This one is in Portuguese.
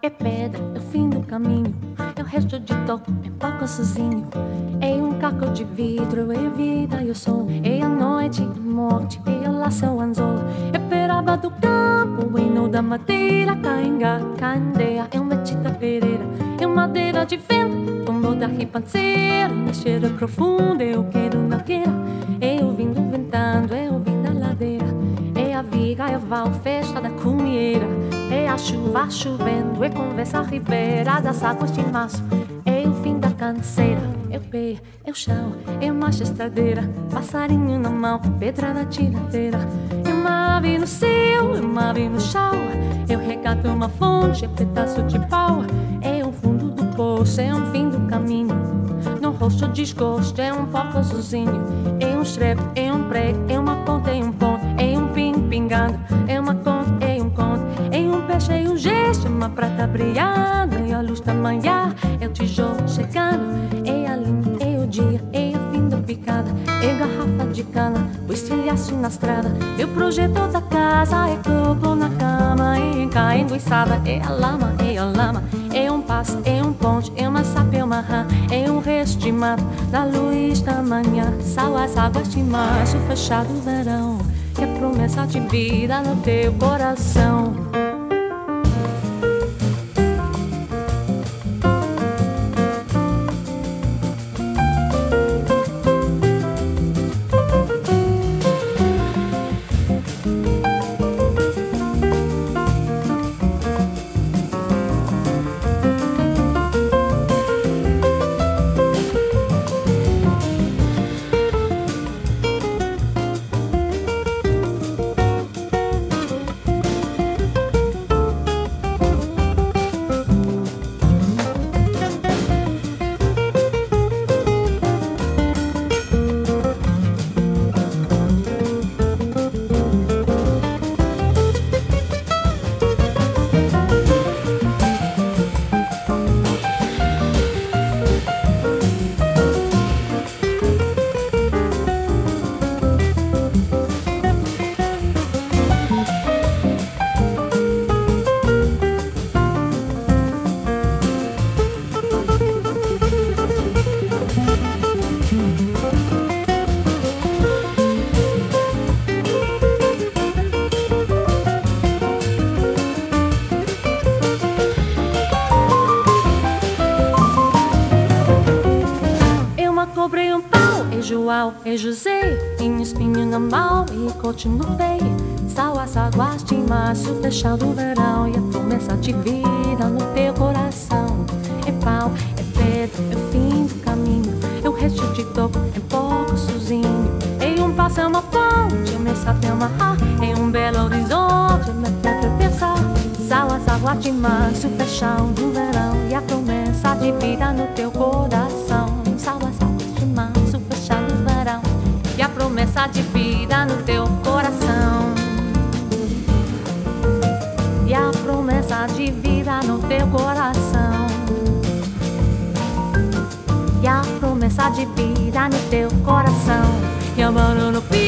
é pedra, é o fim do caminho, é o resto de toco, é pouco sozinho. É um caco de vidro, é a vida e o sol, é a noite, a morte, é o laço, o anzol. É peraba do campo, é no da madeira, cainga, candeia, é uma tita pereira, é madeira de vento, tombo da ribanceira, na cheira profunda, eu quero, não queira. É o vindo ventando, é o vindo da ladeira, é a viga, é a val, festa da cumieira. É a chuva chovendo, é conversa ribeira das águas de março. É o fim da canseira, é o pé, é o chão, é marcha estradeira, passarinho na mão, pedra na tiradeira. É uma ave no céu, é uma ave no chão, é o regato, uma fonte, é pedaço de pau. É o fundo do poço, é um fim do caminho, no rosto desgosto, é um pouco sozinho. É um estrepe, é um prego, é uma ponta, é um ponto, é um pingo pingando, é uma conta, é um conto, é um peixe, é um gesto, é uma prata brilhando, é a luz da manhã, é o tijolo chegando, é a linha, é o dia, é o fim da picada, é garrafa de cana, o estilhaço na estrada, é o projeto da casa, é corpo na cama, é caindo içada, é a lama, é um passo, é um ponte, é uma sapa, é uma rã, é um resto de mato, na luz da manhã, sal as águas de março, fechado o verão, e a promessa de vida no teu coração. Cobrei um pau, é João, é José, tem espinho na mão e cote no pé. Sal as águas de março, fechado o verão, e a promessa de vida no teu coração. É pau, é pedra, é o fim do caminho, é o resto de toco, é pouco sozinho. É um passo, é uma ponte, é uma sata, é uma rá, é um belo horizonte, é uma pedra terça. Sal as águas de março, fechado o verão, e a promessa de vida no teu coração. Sal as águas de março, fechado o verão, e a promessa de vida no teu coração. E a promessa de vida no teu coração. E a promessa de vida no teu coração. E a mano no